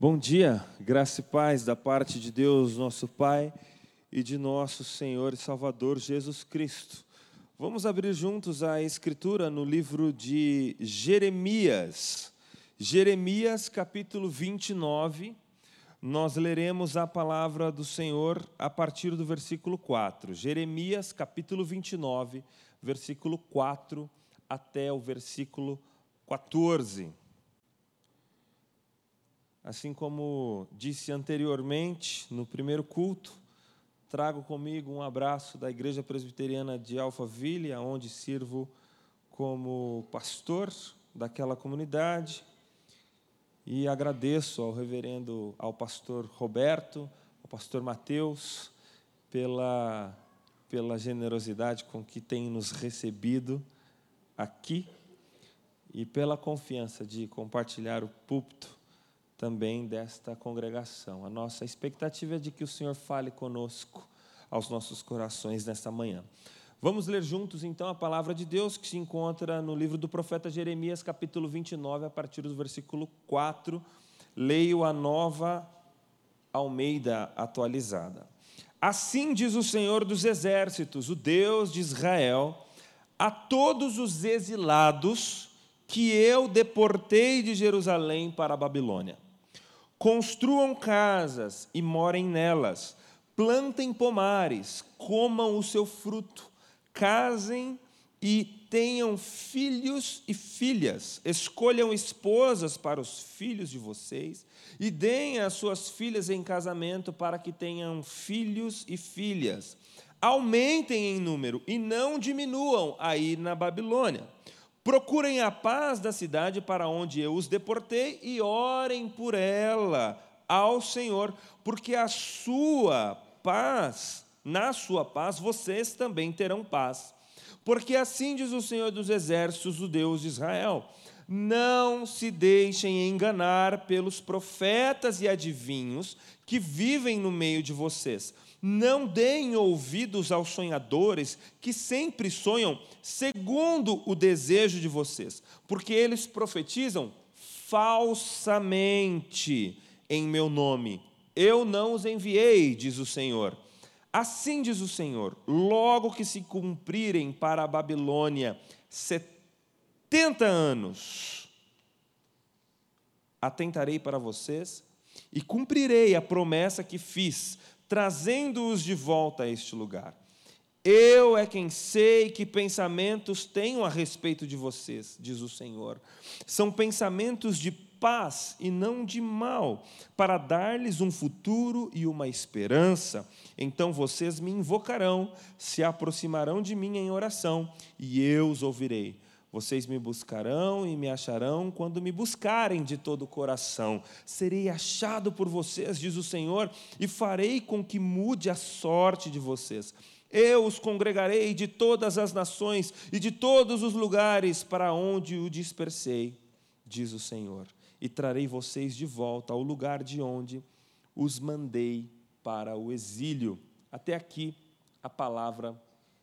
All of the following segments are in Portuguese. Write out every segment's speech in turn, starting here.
Bom dia, graça e paz da parte de Deus, nosso Pai, e de nosso Senhor e Salvador Jesus Cristo. Vamos abrir juntos a Escritura no livro de Jeremias. Jeremias, capítulo 29, nós leremos a palavra do Senhor a partir do versículo 4. Jeremias, capítulo 29, versículo 4 até o versículo 14. Assim como disse anteriormente, no primeiro culto, trago comigo um abraço da Igreja Presbiteriana de Alphaville, onde sirvo como pastor daquela comunidade, e agradeço ao pastor Roberto, ao pastor Mateus, pela generosidade com que tem nos recebido aqui e pela confiança de compartilhar o púlpito também desta congregação. A nossa expectativa é de que o Senhor fale conosco aos nossos corações nesta manhã. Vamos ler juntos, então, a palavra de Deus que se encontra no livro do profeta Jeremias, capítulo 29, a partir do versículo 4. Leio a Nova Almeida atualizada. Assim diz o Senhor dos Exércitos, o Deus de Israel, a todos os exilados que eu deportei de Jerusalém para a Babilônia. Construam casas e morem nelas, plantem pomares, comam o seu fruto, casem e tenham filhos e filhas, escolham esposas para os filhos de vocês e deem as suas filhas em casamento para que tenham filhos e filhas. Aumentem em número e não diminuam aí na Babilônia. Procurem a paz da cidade para onde eu os deportei e orem por ela ao Senhor, porque na sua paz vocês também terão paz. Porque assim diz o Senhor dos Exércitos, o Deus de Israel: não se deixem enganar pelos profetas e adivinhos que vivem no meio de vocês. Não deem ouvidos aos sonhadores que sempre sonham segundo o desejo de vocês, porque eles profetizam falsamente em meu nome. Eu não os enviei, diz o Senhor. Assim diz o Senhor: logo que se cumprirem para a Babilônia 70 anos, atentarei para vocês e cumprirei a promessa que fiz, trazendo-os de volta a este lugar. Eu é quem sei que pensamentos tenho a respeito de vocês, diz o Senhor. São pensamentos de paz e não de mal, para dar-lhes um futuro e uma esperança. Então vocês me invocarão, se aproximarão de mim em oração, e eu os ouvirei. Vocês me buscarão e me acharão quando me buscarem de todo o coração. Serei achado por vocês, diz o Senhor, e farei com que mude a sorte de vocês. Eu os congregarei de todas as nações e de todos os lugares para onde o dispersei, diz o Senhor, e trarei vocês de volta ao lugar de onde os mandei para o exílio. Até aqui a palavra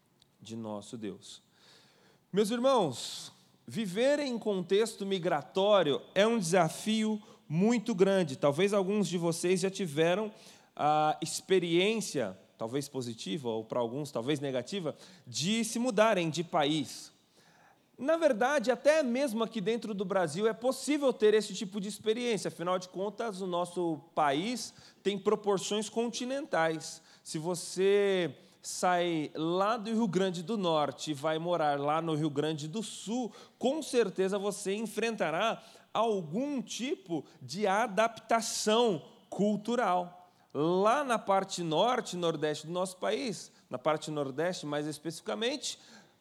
de nosso Deus. Meus irmãos, viver em contexto migratório é um desafio muito grande. Talvez alguns de vocês já tiveram a experiência, talvez positiva, ou para alguns talvez negativa, de se mudarem de país. Na verdade, até mesmo aqui dentro do Brasil é possível ter esse tipo de experiência. Afinal de contas, o nosso país tem proporções continentais. Se você sai lá do Rio Grande do Norte e vai morar lá no Rio Grande do Sul, com certeza você enfrentará algum tipo de adaptação cultural. Lá na parte norte e nordeste do nosso país, na parte nordeste mais especificamente,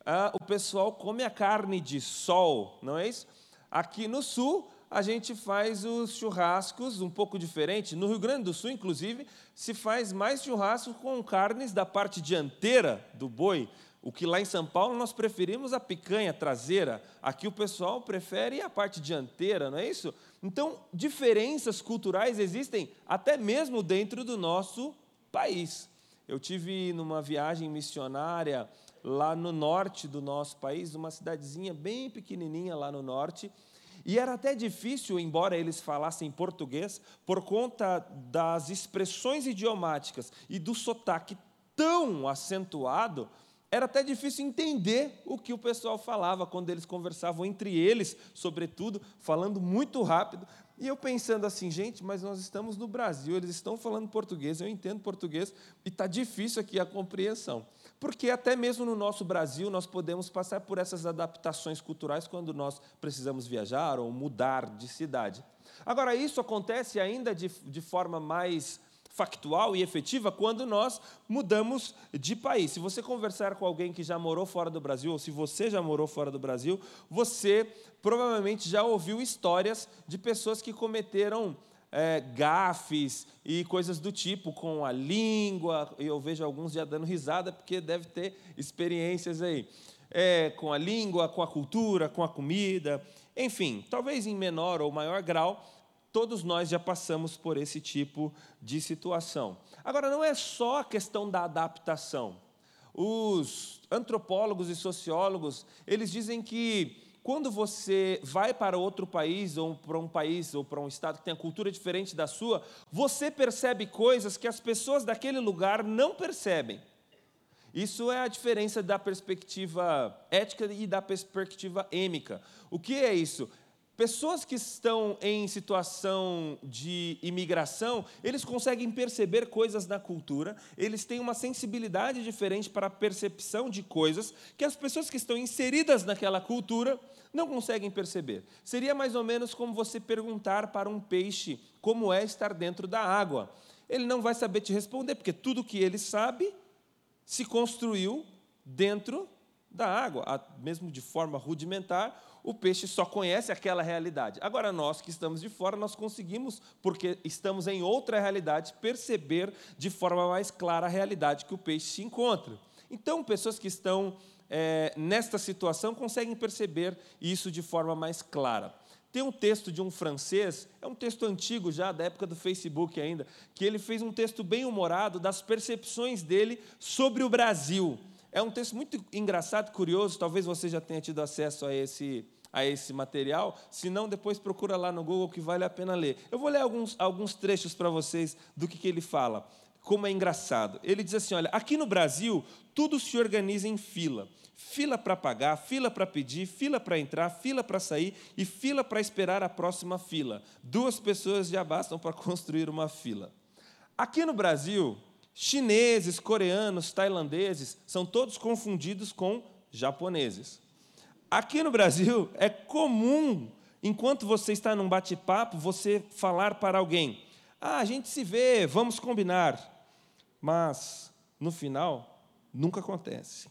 o pessoal come a carne de sol, não é isso? Aqui no sul, a gente faz os churrascos um pouco diferente. No Rio Grande do Sul, inclusive, se faz mais churrasco com carnes da parte dianteira do boi, o que lá em São Paulo nós preferimos a picanha traseira. Aqui o pessoal prefere a parte dianteira, não é isso? Então, diferenças culturais existem até mesmo dentro do nosso país. Eu tive numa viagem missionária lá no norte do nosso país, uma cidadezinha bem pequenininha lá no norte, E era até difícil, embora eles falassem português, por conta das expressões idiomáticas e do sotaque tão acentuado, era até difícil entender o que o pessoal falava quando eles conversavam entre eles, sobretudo, falando muito rápido. E eu pensando assim, gente, mas nós estamos no Brasil, eles estão falando português, eu entendo português, e está difícil aqui a compreensão. Porque até mesmo no nosso Brasil nós podemos passar por essas adaptações culturais quando nós precisamos viajar ou mudar de cidade. Agora, isso acontece ainda de forma mais factual e efetiva quando nós mudamos de país. Se você conversar com alguém que já morou fora do Brasil, ou se você já morou fora do Brasil, você provavelmente já ouviu histórias de pessoas que cometeram gafes e coisas do tipo com a língua, e eu vejo alguns já dando risada, porque deve ter experiências aí, com a língua, com a cultura, com a comida, enfim, talvez em menor ou maior grau, todos nós já passamos por esse tipo de situação. Agora, não é só a questão da adaptação. Os antropólogos e sociólogos, eles dizem que quando você vai para outro país, ou para um estado que tem a cultura diferente da sua, você percebe coisas que as pessoas daquele lugar não percebem. Isso é a diferença da perspectiva ética e da perspectiva êmica. O que é isso? Pessoas que estão em situação de imigração, eles conseguem perceber coisas na cultura, eles têm uma sensibilidade diferente para a percepção de coisas que as pessoas que estão inseridas naquela cultura não conseguem perceber. Seria mais ou menos como você perguntar para um peixe como é estar dentro da água. Ele não vai saber te responder, porque tudo que ele sabe se construiu dentro da água, mesmo de forma rudimentar, o peixe só conhece aquela realidade. Agora, nós que estamos de fora, nós conseguimos, porque estamos em outra realidade, perceber de forma mais clara a realidade que o peixe se encontra. Então, pessoas que estão nesta situação conseguem perceber isso de forma mais clara. Tem um texto de um francês, é um texto antigo já, da época do Facebook ainda, que ele fez um texto bem humorado das percepções dele sobre o Brasil. É um texto muito engraçado, curioso, talvez você já tenha tido acesso a esse material, se não, depois procura lá no Google que vale a pena ler. Eu vou ler alguns trechos para vocês do que ele fala, como é engraçado. Ele diz assim, olha, aqui no Brasil, tudo se organiza em fila. Fila para pagar, fila para pedir, fila para entrar, fila para sair e fila para esperar a próxima fila. 2 pessoas já bastam para construir uma fila. Aqui no Brasil, chineses, coreanos, tailandeses, são todos confundidos com japoneses. Aqui no Brasil, é comum, enquanto você está num bate-papo, você falar para alguém, a gente se vê, vamos combinar. Mas, no final, nunca acontece.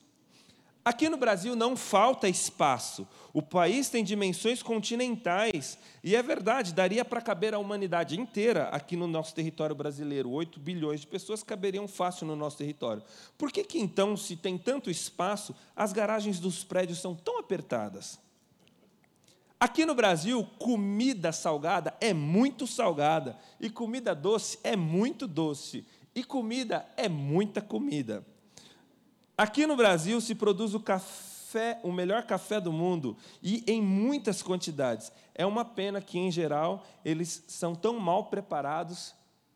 Aqui no Brasil não falta espaço. O país tem dimensões continentais. E é verdade, daria para caber a humanidade inteira aqui no nosso território brasileiro. 8 bilhões de pessoas caberiam fácil no nosso território. Por que então, se tem tanto espaço, as garagens dos prédios são tão apertadas? Aqui no Brasil, comida salgada é muito salgada. E comida doce é muito doce. E comida é muita comida. Aqui no Brasil se produz o melhor café do mundo, e em muitas quantidades. É uma pena que, em geral, eles são tão mal preparados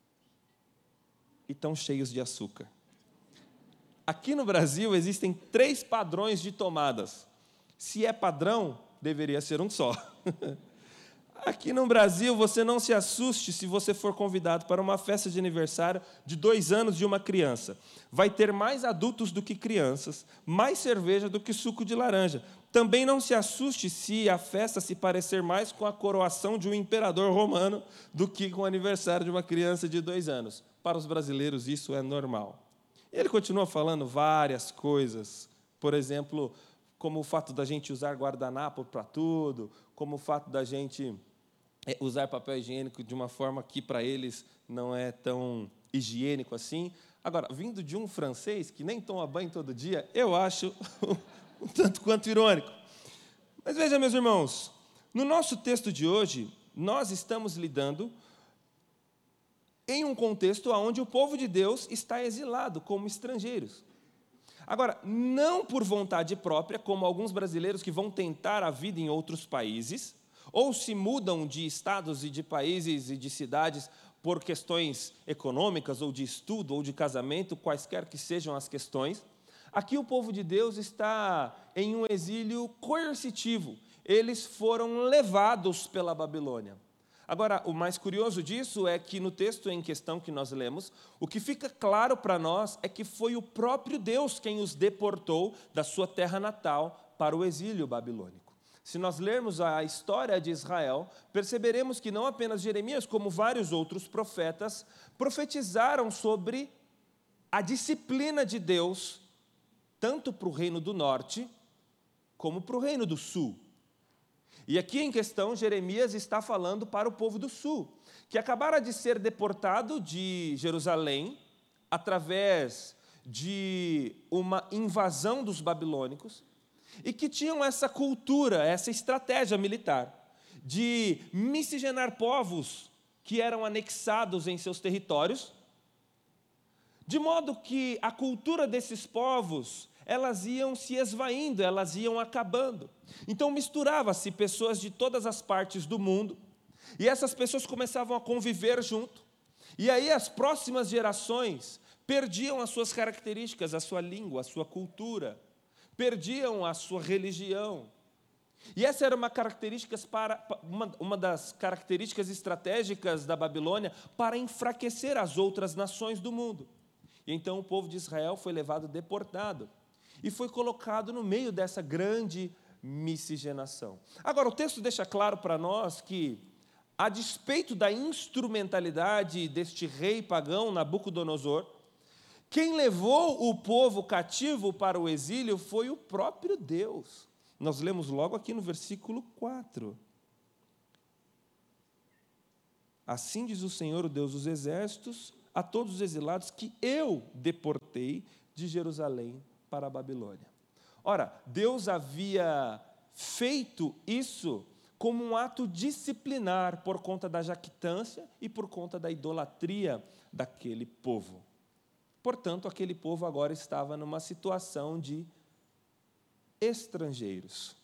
e tão cheios de açúcar. Aqui no Brasil existem 3 padrões de tomadas. Se é padrão, deveria ser um só. Aqui no Brasil, você não se assuste se você for convidado para uma festa de aniversário de 2 anos de uma criança. Vai ter mais adultos do que crianças, mais cerveja do que suco de laranja. Também não se assuste se a festa se parecer mais com a coroação de um imperador romano do que com o aniversário de uma criança de 2 anos. Para os brasileiros, isso é normal. Ele continua falando várias coisas, por exemplo, como o fato da gente usar guardanapo para tudo, como o fato da gente usar papel higiênico de uma forma que para eles não é tão higiênico assim. Agora, vindo de um francês que nem toma banho todo dia, eu acho um tanto quanto irônico. Mas veja, meus irmãos, no nosso texto de hoje, nós estamos lidando em um contexto onde o povo de Deus está exilado como estrangeiros. Agora, não por vontade própria, como alguns brasileiros que vão tentar a vida em outros países, ou se mudam de estados e de países e de cidades por questões econômicas, ou de estudo, ou de casamento, quaisquer que sejam as questões. Aqui o povo de Deus está em um exílio coercitivo. Eles foram levados pela Babilônia. Agora, o mais curioso disso é que no texto em questão que nós lemos, o que fica claro para nós é que foi o próprio Deus quem os deportou da sua terra natal para o exílio babilônico. Se nós lermos a história de Israel, perceberemos que não apenas Jeremias, como vários outros profetas, profetizaram sobre a disciplina de Deus, tanto para o reino do norte, como para o reino do sul. E aqui em questão, Jeremias está falando para o povo do sul, que acabara de ser deportado de Jerusalém, através de uma invasão dos babilônicos, e que tinham essa cultura, essa estratégia militar, de miscigenar povos que eram anexados em seus territórios, de modo que a cultura desses povos, elas iam se esvaindo, elas iam acabando. Então misturava-se pessoas de todas as partes do mundo, e essas pessoas começavam a conviver junto, e aí as próximas gerações perdiam as suas características, a sua língua, a sua cultura, perdiam a sua religião. E essa era uma das características estratégicas da Babilônia para enfraquecer as outras nações do mundo. E então o povo de Israel foi levado deportado e foi colocado no meio dessa grande miscigenação. Agora, o texto deixa claro para nós que, a despeito da instrumentalidade deste rei pagão, Nabucodonosor, quem levou o povo cativo para o exílio foi o próprio Deus. Nós lemos logo aqui no versículo 4. Assim diz o Senhor, o Deus dos exércitos, a todos os exilados que eu deportei de Jerusalém para a Babilônia. Ora, Deus havia feito isso como um ato disciplinar por conta da jactância e por conta da idolatria daquele povo. Portanto, aquele povo agora estava numa situação de estrangeiros.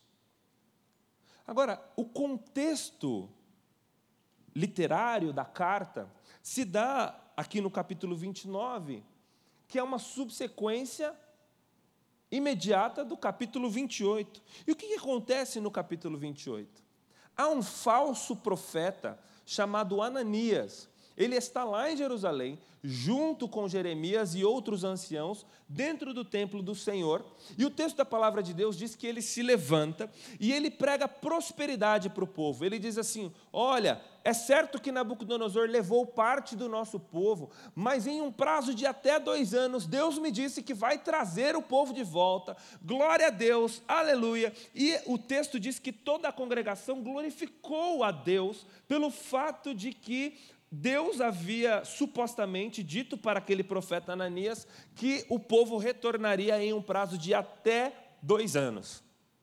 Agora, o contexto literário da carta se dá aqui no capítulo 29, que é uma subsequência imediata do capítulo 28. E o que acontece no capítulo 28? Há um falso profeta chamado Ananias. Ele está lá em Jerusalém, junto com Jeremias e outros anciãos, dentro do templo do Senhor. E o texto da palavra de Deus diz que ele se levanta e ele prega prosperidade para o povo. Ele diz assim: olha, é certo que Nabucodonosor levou parte do nosso povo, mas em um prazo de até 2 anos, Deus me disse que vai trazer o povo de volta. Glória a Deus, aleluia. E o texto diz que toda a congregação glorificou a Deus pelo fato de que Deus havia supostamente dito para aquele profeta Ananias que o povo retornaria em um prazo de até 2 anos.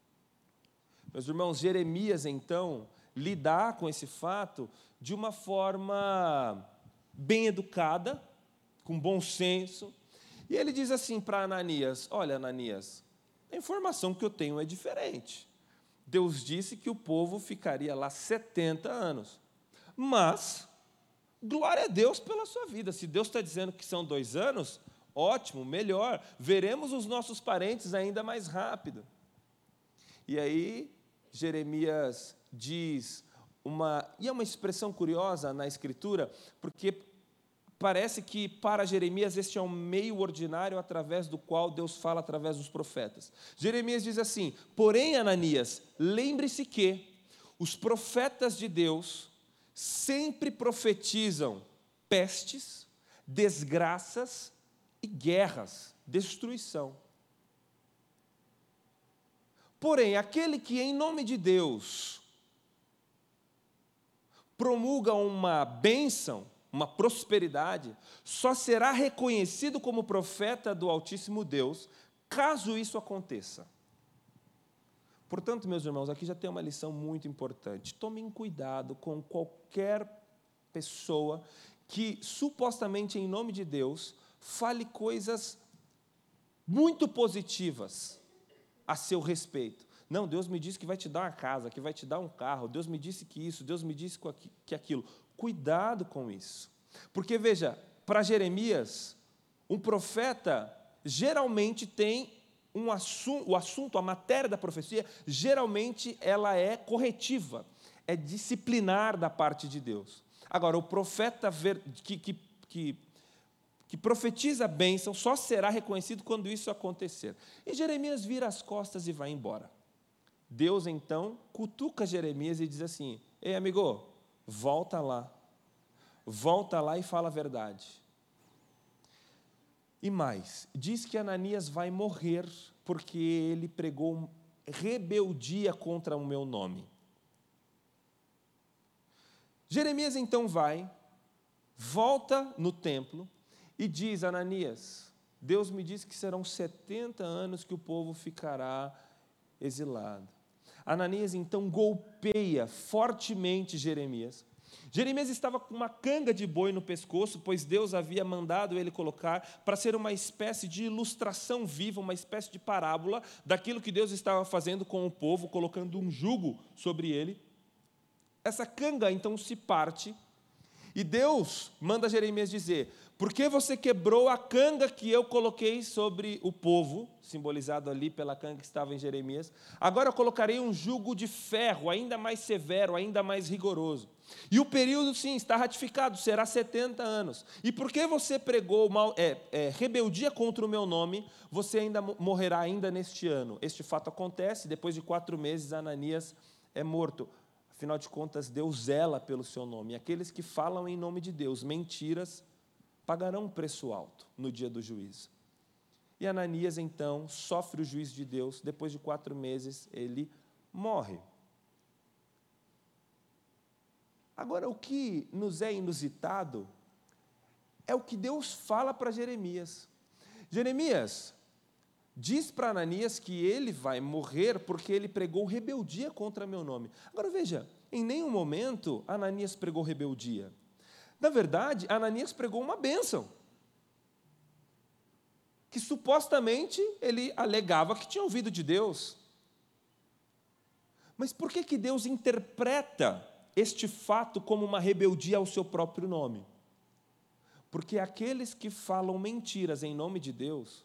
Meus irmãos, Jeremias, então, lidar com esse fato de uma forma bem educada, com bom senso, e ele diz assim para Ananias: olha, Ananias, a informação que eu tenho é diferente. Deus disse que o povo ficaria lá 70 anos, mas glória a Deus pela sua vida. Se Deus está dizendo que são 2 anos, ótimo, melhor. Veremos os nossos parentes ainda mais rápido. E aí, Jeremias diz e é uma expressão curiosa na Escritura, porque parece que para Jeremias este é um meio ordinário através do qual Deus fala através dos profetas. Jeremias diz assim: porém, Ananias, lembre-se que os profetas de Deus sempre profetizam pestes, desgraças e guerras, destruição. Porém, aquele que em nome de Deus promulga uma bênção, uma prosperidade, só será reconhecido como profeta do Altíssimo Deus, caso isso aconteça. Portanto, meus irmãos, aqui já tem uma lição muito importante. Tomem cuidado com qualquer pessoa que, supostamente em nome de Deus, fale coisas muito positivas a seu respeito. Não, Deus me disse que vai te dar uma casa, que vai te dar um carro, Deus me disse que isso, Deus me disse que aquilo. Cuidado com isso. Porque, veja, para Jeremias, um profeta geralmente tem o assunto, a matéria da profecia, geralmente ela é corretiva, é disciplinar da parte de Deus. Agora, o profeta que profetiza a bênção só será reconhecido quando isso acontecer. E Jeremias vira as costas e vai embora. Deus, então, cutuca Jeremias e diz assim: ei, amigo, volta lá e fala a verdade. E mais, diz que Ananias vai morrer porque ele pregou rebeldia contra o meu nome. Jeremias então volta no templo e diz: Ananias, Deus me disse que serão 70 anos que o povo ficará exilado. Ananias então golpeia fortemente Jeremias. Jeremias estava com uma canga de boi no pescoço, pois Deus havia mandado ele colocar para ser uma espécie de ilustração viva, uma espécie de parábola daquilo que Deus estava fazendo com o povo, colocando um jugo sobre ele. Essa canga então se parte e Deus manda Jeremias dizer: por que você quebrou a canga que eu coloquei sobre o povo, simbolizado ali pela canga que estava em Jeremias? Agora eu colocarei um jugo de ferro, ainda mais severo, ainda mais rigoroso. E o período, sim, está ratificado, será 70 anos. E por que você pregou rebeldia contra o meu nome, você ainda morrerá ainda neste ano. Este fato acontece, depois de 4 meses, Ananias é morto. Afinal de contas, Deus zela pelo seu nome. E aqueles que falam em nome de Deus mentiras pagarão um preço alto no dia do juízo. E Ananias, então, sofre o juízo de Deus. Depois de 4 meses, ele morre. Agora, o que nos é inusitado é o que Deus fala para Jeremias. Jeremias diz para Ananias que ele vai morrer porque ele pregou rebeldia contra meu nome. Agora, veja, em nenhum momento Ananias pregou rebeldia. Na verdade, Ananias pregou uma bênção, que supostamente ele alegava que tinha ouvido de Deus. Mas por que Deus interpreta este fato como uma rebeldia ao seu próprio nome? Porque aqueles que falam mentiras em nome de Deus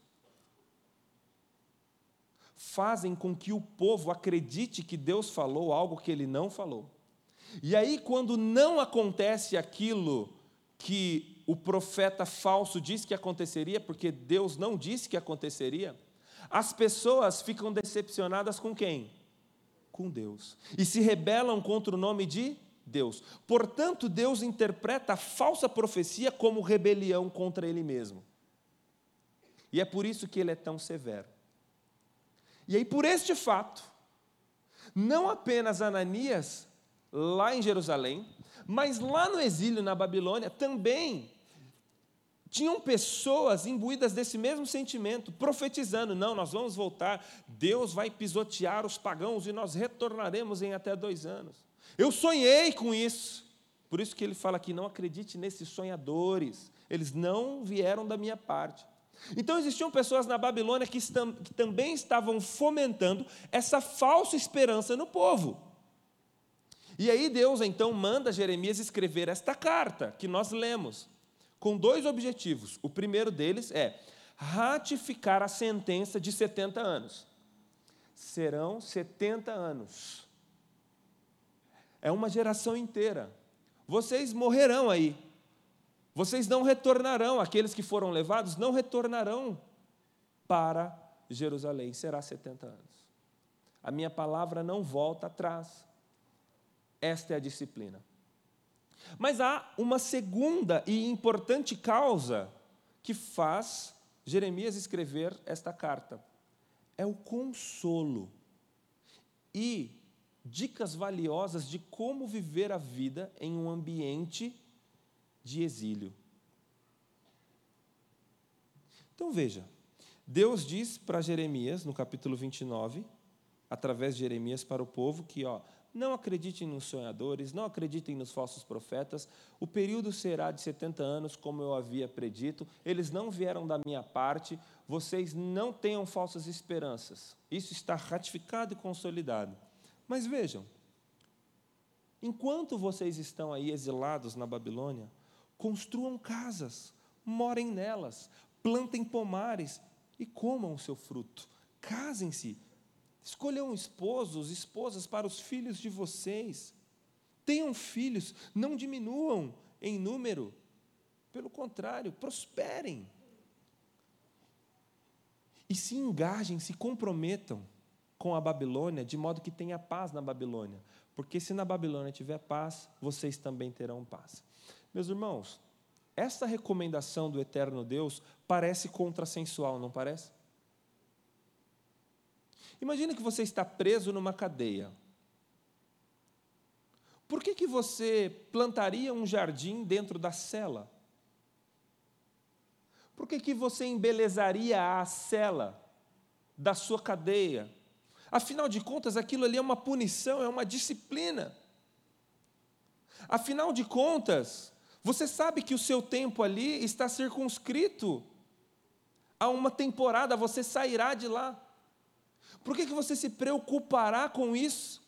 fazem com que o povo acredite que Deus falou algo que ele não falou. E aí, quando não acontece aquilo que o profeta falso disse que aconteceria, porque Deus não disse que aconteceria, as pessoas ficam decepcionadas com quem? Com Deus. E se rebelam contra o nome de Deus. Portanto, Deus interpreta a falsa profecia como rebelião contra Ele mesmo. E é por isso que Ele é tão severo. E aí, por este fato, não apenas Ananias, lá em Jerusalém, mas lá no exílio na Babilônia, também tinham pessoas imbuídas desse mesmo sentimento, profetizando: não, nós vamos voltar, Deus vai pisotear os pagãos e nós retornaremos em até 2 anos. Eu sonhei com isso. Por isso que ele fala aqui: não acredite nesses sonhadores, eles não vieram da minha parte. Então existiam pessoas na Babilônia que também estavam fomentando essa falsa esperança no povo. E aí Deus então manda Jeremias escrever esta carta que nós lemos, com 2 objetivos. O primeiro deles é ratificar a sentença de 70 anos. Serão 70 anos. É uma geração inteira. Vocês morrerão aí. Vocês não retornarão, aqueles que foram levados não retornarão para Jerusalém. Será 70 anos. A minha palavra não volta atrás. Esta é a disciplina. Mas há uma segunda e importante causa que faz Jeremias escrever esta carta. É o consolo e dicas valiosas de como viver a vida em um ambiente de exílio. Então veja, Deus diz para Jeremias, no capítulo 29, através de Jeremias para o povo, que não acreditem nos sonhadores, não acreditem nos falsos profetas. O período será de 70 anos, como eu havia predito. Eles não vieram da minha parte. Vocês não tenham falsas esperanças. Isso está ratificado e consolidado. Mas vejam, enquanto vocês estão aí exilados na Babilônia, construam casas, morem nelas, plantem pomares e comam o seu fruto. Casem-se. Escolham esposos, esposas para os filhos de vocês. Tenham filhos, não diminuam em número. Pelo contrário, prosperem. E se engajem, se comprometam com a Babilônia, de modo que tenha paz na Babilônia. Porque se na Babilônia tiver paz, vocês também terão paz. Meus irmãos, essa recomendação do eterno Deus parece contrassensual, não parece? Imagina que você está preso numa cadeia. Por que você plantaria um jardim dentro da cela? Por que você embelezaria a cela da sua cadeia? Afinal de contas, aquilo ali é uma punição, é uma disciplina. Afinal de contas, você sabe que o seu tempo ali está circunscrito a uma temporada, você sairá de lá. Por que você se preocupará com isso?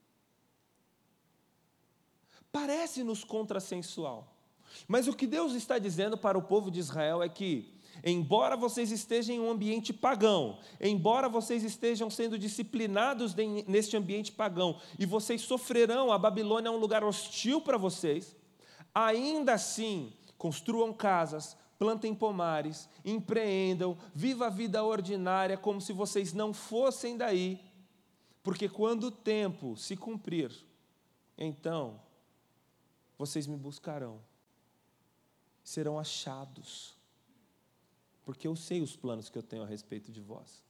Parece-nos contrassensual. Mas o que Deus está dizendo para o povo de Israel é que, embora vocês estejam em um ambiente pagão, embora vocês estejam sendo disciplinados neste ambiente pagão, e vocês sofrerão, a Babilônia é um lugar hostil para vocês, ainda assim, construam casas, plantem pomares, empreendam, vivam a vida ordinária como se vocês não fossem daí, porque quando o tempo se cumprir, então vocês me buscarão, serão achados, porque eu sei os planos que eu tenho a respeito de vós.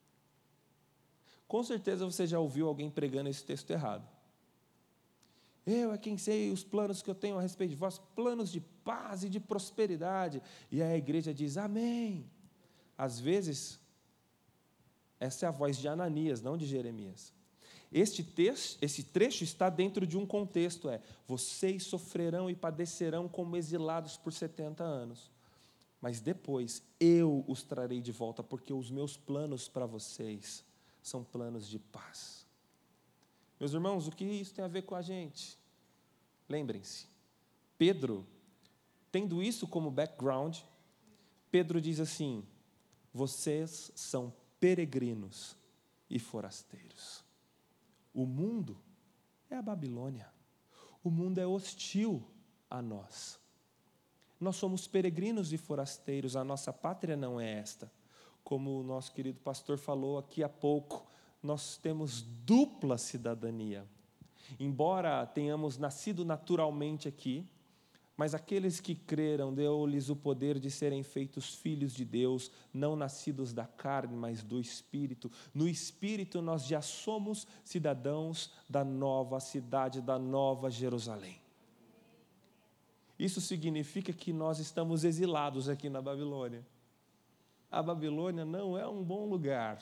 Com certeza você já ouviu alguém pregando esse texto errado. Eu é quem sei os planos que eu tenho a respeito de vós, planos de paz e de prosperidade. E a igreja diz, amém. Às vezes, essa é a voz de Ananias, não de Jeremias. Esse trecho está dentro de um contexto, vocês sofrerão e padecerão como exilados por 70 anos. Mas depois, eu os trarei de volta, porque os meus planos para vocês são planos de paz. Meus irmãos, o que isso tem a ver com a gente? Lembrem-se, Pedro, tendo isso como background, Pedro diz assim, vocês são peregrinos e forasteiros. O mundo é a Babilônia, o mundo é hostil a nós. Nós somos peregrinos e forasteiros, a nossa pátria não é esta. Como o nosso querido pastor falou aqui há pouco, nós temos dupla cidadania. Embora tenhamos nascido naturalmente aqui, mas aqueles que creram, deu-lhes o poder de serem feitos filhos de Deus, não nascidos da carne, mas do Espírito. No Espírito nós já somos cidadãos da nova cidade, da nova Jerusalém. Isso significa que nós estamos exilados aqui na Babilônia. A Babilônia não é um bom lugar.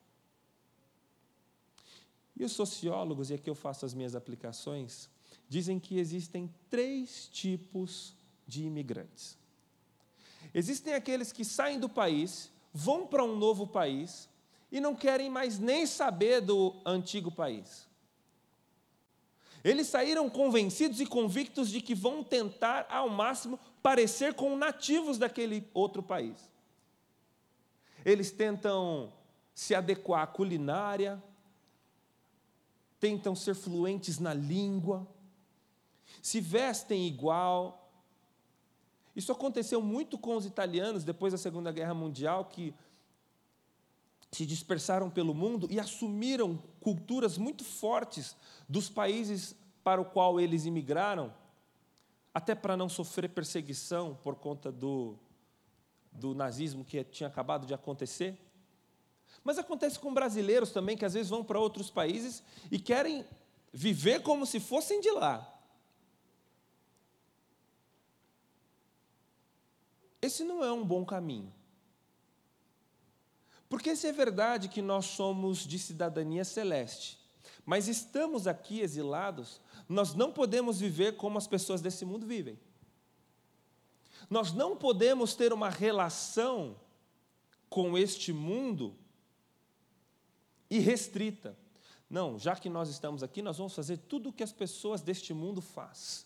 E os sociólogos, e aqui eu faço as minhas aplicações, dizem que existem 3 tipos de imigrantes. Existem aqueles que saem do país, vão para um novo país e não querem mais nem saber do antigo país. Eles saíram convencidos e convictos de que vão tentar, ao máximo, parecer com nativos daquele outro país. Eles tentam se adequar à culinária, tentam ser fluentes na língua, se vestem igual. Isso aconteceu muito com os italianos depois da Segunda Guerra Mundial, que se dispersaram pelo mundo e assumiram culturas muito fortes dos países para o qual eles imigraram, até para não sofrer perseguição por conta do nazismo que tinha acabado de acontecer. Mas acontece com brasileiros também, que às vezes vão para outros países e querem viver como se fossem de lá. Esse não é um bom caminho. Porque se é verdade que nós somos de cidadania celeste, Mas estamos aqui exilados, nós não podemos viver como as pessoas desse mundo vivem. Nós não podemos ter uma relação com este mundo irrestrita. Não, já que nós estamos aqui, nós vamos fazer tudo o que as pessoas deste mundo fazem.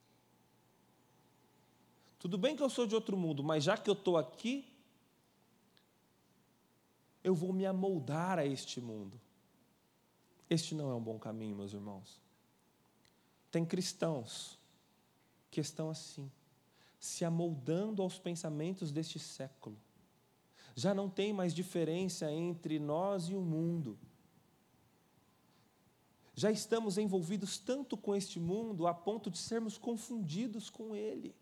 Tudo bem que eu sou de outro mundo, mas já que eu estou aqui, eu vou me amoldar a este mundo. Este não é um bom caminho, meus irmãos. Tem cristãos que estão assim, se amoldando aos pensamentos deste século. Já não tem mais diferença entre nós e o mundo. Já estamos envolvidos tanto com este mundo a ponto de sermos confundidos com ele.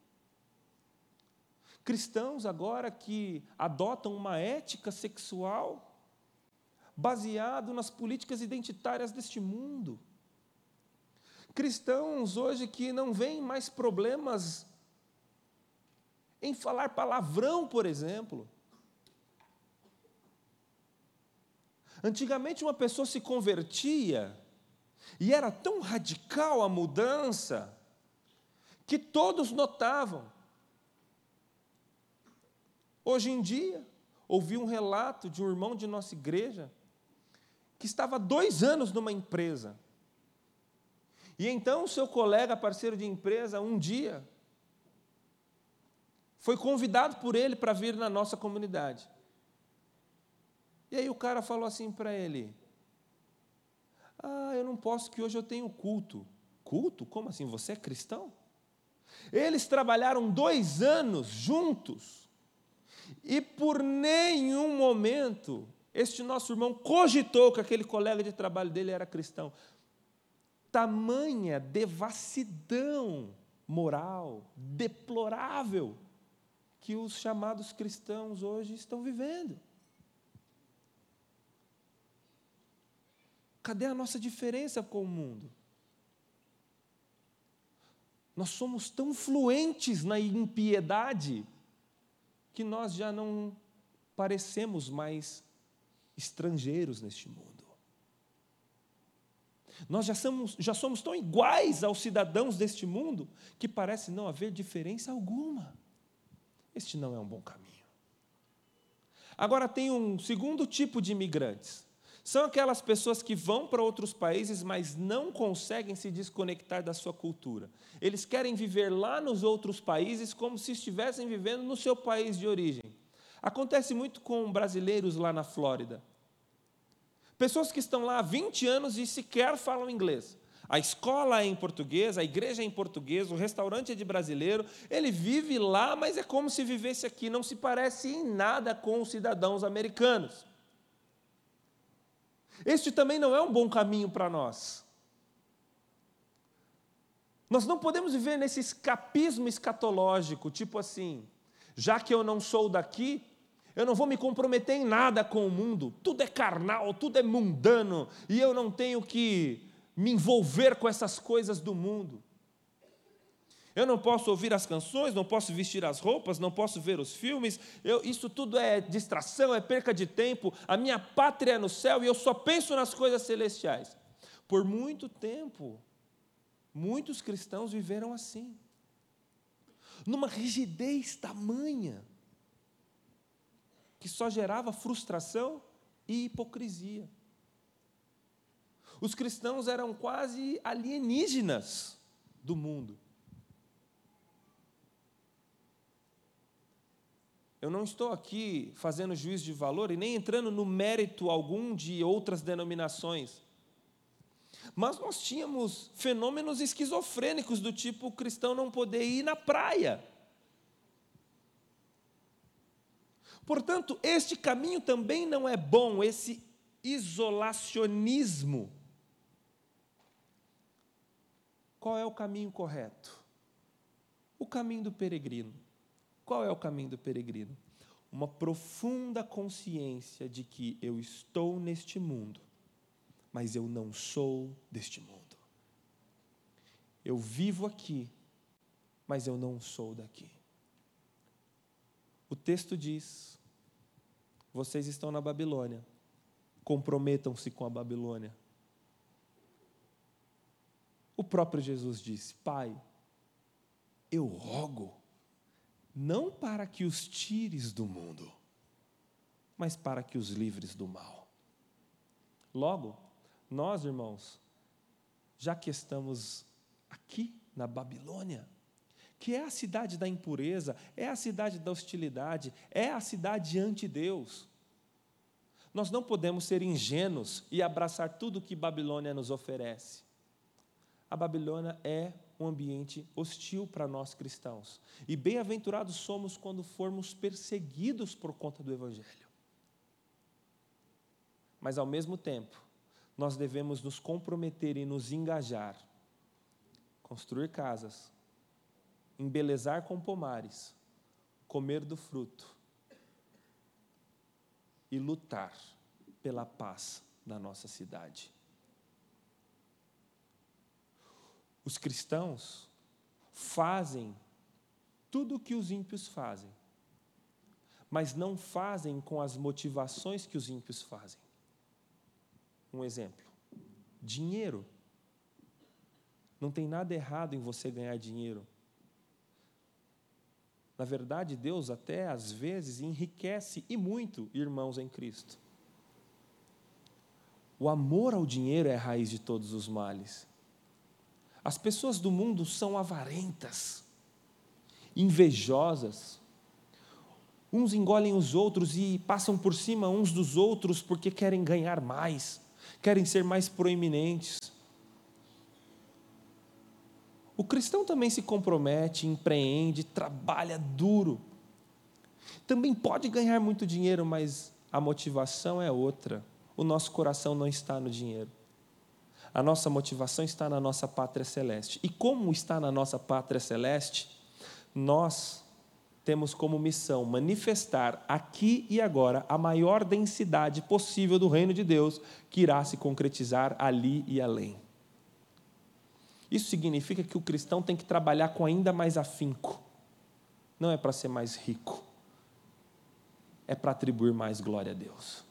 Cristãos agora que adotam uma ética sexual baseado nas políticas identitárias deste mundo. Cristãos hoje que não veem mais problemas em falar palavrão, por exemplo. Antigamente uma pessoa se convertia e era tão radical a mudança que todos notavam. Hoje em dia, ouvi um relato de um irmão de nossa igreja que estava há 2 anos numa empresa. E então o seu colega, parceiro de empresa, um dia, foi convidado por ele para vir na nossa comunidade. E aí o cara falou assim para ele: eu não posso que hoje eu tenho culto. Culto? Como assim? Você é cristão? Eles trabalharam 2 anos juntos e por nenhum momento este nosso irmão cogitou que aquele colega de trabalho dele era cristão. Tamanha devassidão moral, deplorável, que os chamados cristãos hoje estão vivendo. Cadê a nossa diferença com o mundo? Nós somos tão fluentes na impiedade que nós já não parecemos mais estrangeiros neste mundo. Nós já somos tão iguais aos cidadãos deste mundo que parece não haver diferença alguma. Este não é um bom caminho. Agora tem um segundo tipo de imigrantes. São aquelas pessoas que vão para outros países, mas não conseguem se desconectar da sua cultura. Eles querem viver lá nos outros países como se estivessem vivendo no seu país de origem. Acontece muito com brasileiros lá na Flórida. Pessoas que estão lá há 20 anos e sequer falam inglês. A escola é em português, a igreja é em português, o restaurante é de brasileiro. Ele vive lá, mas é como se vivesse aqui. Não se parece em nada com os cidadãos americanos. Este também não é um bom caminho para nós. Nós não podemos viver nesse escapismo escatológico, tipo assim, já que eu não sou daqui, eu não vou me comprometer em nada com o mundo, tudo é carnal, tudo é mundano, e eu não tenho que me envolver com essas coisas do mundo. Eu não posso ouvir as canções, não posso vestir as roupas, não posso ver os filmes, isso tudo é distração, é perca de tempo, a minha pátria é no céu e eu só penso nas coisas celestiais. Por muito tempo, muitos cristãos viveram assim, numa rigidez tamanha, que só gerava frustração e hipocrisia. Os cristãos eram quase alienígenas do mundo. Eu não estou aqui fazendo juízo de valor e nem entrando no mérito algum de outras denominações. Mas nós tínhamos fenômenos esquizofrênicos do tipo o cristão não poder ir na praia. Portanto, este caminho também não é bom, esse isolacionismo. Qual é o caminho correto? O caminho do peregrino. Qual é o caminho do peregrino? Uma profunda consciência de que eu estou neste mundo, mas eu não sou deste mundo. Eu vivo aqui, mas eu não sou daqui. O texto diz: vocês estão na Babilônia, comprometam-se com a Babilônia. O próprio Jesus disse: Pai, eu rogo, não para que os tires do mundo, mas para que os livres do mal. Logo, nós, irmãos, já que estamos aqui na Babilônia, que é a cidade da impureza, é a cidade da hostilidade, é a cidade ante Deus, nós não podemos ser ingênuos e abraçar tudo que Babilônia nos oferece. A Babilônia é um ambiente hostil para nós cristãos. E bem-aventurados somos quando formos perseguidos por conta do Evangelho. Mas, ao mesmo tempo, nós devemos nos comprometer e nos engajar, construir casas, embelezar com pomares, comer do fruto e lutar pela paz da nossa cidade. Os cristãos fazem tudo o que os ímpios fazem, mas não fazem com as motivações que os ímpios fazem. Um exemplo: dinheiro. Não tem nada errado em você ganhar dinheiro. Na verdade, Deus até às vezes enriquece e muito irmãos em Cristo. O amor ao dinheiro é a raiz de todos os males. As pessoas do mundo são avarentas, invejosas. Uns engolem os outros e passam por cima uns dos outros porque querem ganhar mais, querem ser mais proeminentes. O cristão também se compromete, empreende, trabalha duro. Também pode ganhar muito dinheiro, mas a motivação é outra. O nosso coração não está no dinheiro. A nossa motivação está na nossa pátria celeste. E como está na nossa pátria celeste, nós temos como missão manifestar aqui e agora a maior densidade possível do reino de Deus, que irá se concretizar ali e além. Isso significa que o cristão tem que trabalhar com ainda mais afinco. Não é para ser mais rico, é para atribuir mais glória a Deus.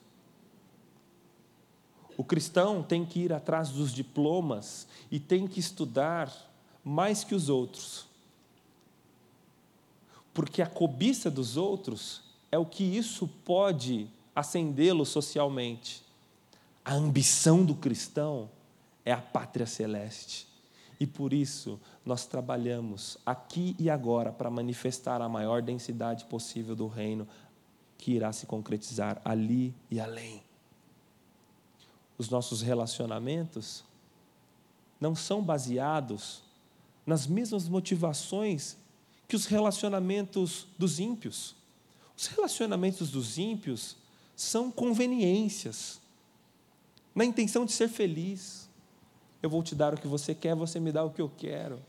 O cristão tem que ir atrás dos diplomas e tem que estudar mais que os outros, porque a cobiça dos outros é o que isso pode acendê-lo socialmente. A ambição do cristão é a pátria celeste. E por isso nós trabalhamos aqui e agora para manifestar a maior densidade possível do reino que irá se concretizar ali e além. Os nossos relacionamentos não são baseados nas mesmas motivações que os relacionamentos dos ímpios. Os relacionamentos dos ímpios são conveniências, na intenção de ser feliz. Eu vou te dar o que você quer, você me dá o que eu quero.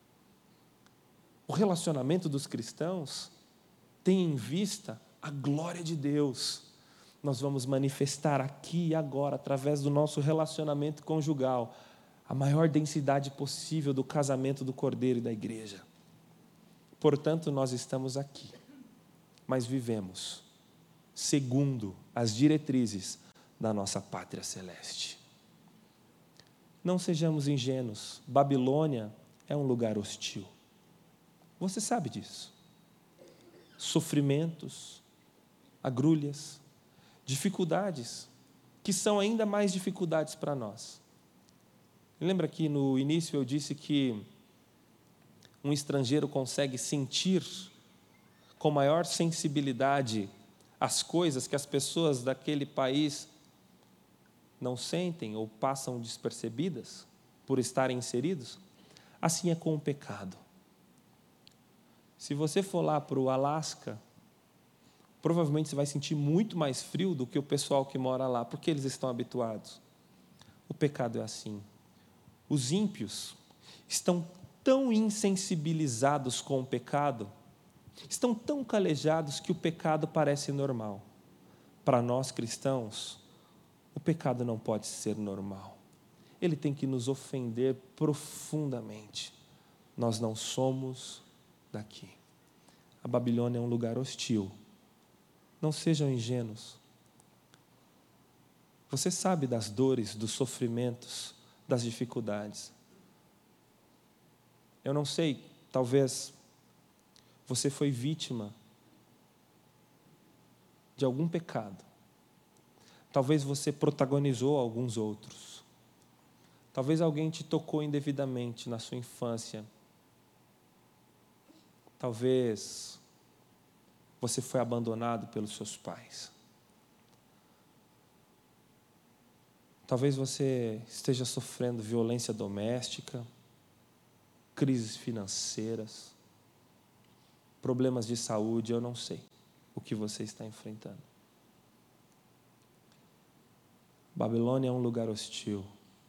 O relacionamento dos cristãos tem em vista a glória de Deus. Nós vamos manifestar aqui e agora, através do nosso relacionamento conjugal, a maior densidade possível do casamento do Cordeiro e da igreja. Portanto, nós estamos aqui, mas vivemos segundo as diretrizes da nossa pátria celeste. Não sejamos ingênuos, Babilônia é um lugar hostil. Você sabe disso. Sofrimentos, agrulhas, dificuldades, que são ainda mais dificuldades para nós. Lembra que no início eu disse que um estrangeiro consegue sentir com maior sensibilidade as coisas que as pessoas daquele país não sentem ou passam despercebidas por estarem inseridos? Assim é com o pecado. Se você for lá para o Alasca, provavelmente você vai sentir muito mais frio do que o pessoal que mora lá, porque eles estão habituados. O pecado é assim. Os ímpios estão tão insensibilizados com o pecado, estão tão calejados que o pecado parece normal. Para nós cristãos, o pecado não pode ser normal. Ele tem que nos ofender profundamente. Nós não somos daqui. A Babilônia é um lugar hostil. Não sejam ingênuos. Você sabe das dores, dos sofrimentos, das dificuldades. Eu não sei, talvez você foi vítima de algum pecado. Talvez você protagonizou alguns outros. Talvez alguém te tocou indevidamente na sua infância. Talvez você foi abandonado pelos seus pais. Talvez você esteja sofrendo violência doméstica, crises financeiras, problemas de saúde, eu não sei o que você está enfrentando. Babilônia é um lugar hostil.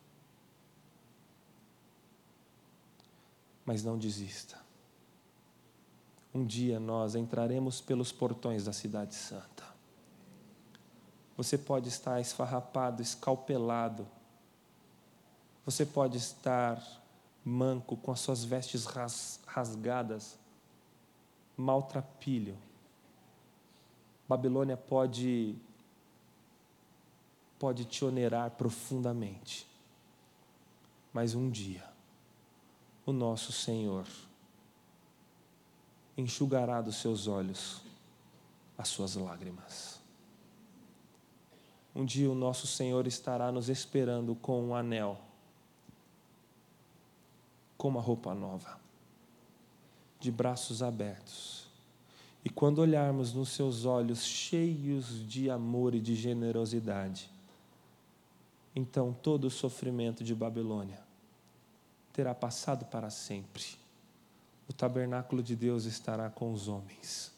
Mas não desista. Um dia nós entraremos pelos portões da cidade santa. Você pode estar esfarrapado, escalpelado. Você pode estar manco, com as suas vestes rasgadas, maltrapilho. Babilônia pode te onerar profundamente. Mas um dia, o nosso Senhor enxugará dos seus olhos as suas lágrimas. Um dia o nosso Senhor estará nos esperando com um anel, com uma roupa nova, de braços abertos. E quando olharmos nos seus olhos cheios de amor e de generosidade, então todo o sofrimento de Babilônia terá passado para sempre. O tabernáculo de Deus estará com os homens.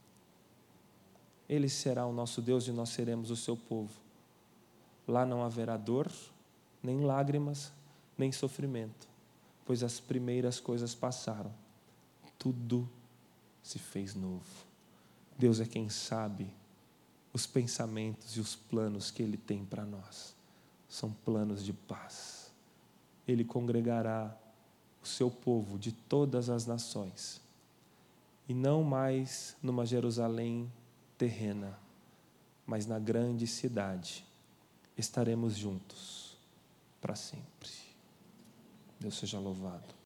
Ele será o nosso Deus e nós seremos o seu povo. Lá não haverá dor, nem lágrimas, nem sofrimento, pois as primeiras coisas passaram. Tudo se fez novo. Deus é quem sabe os pensamentos e os planos que Ele tem para nós. São planos de paz. Ele congregará o seu povo de todas as nações, e não mais numa Jerusalém terrena, mas na grande cidade. Estaremos juntos para sempre. Deus seja louvado.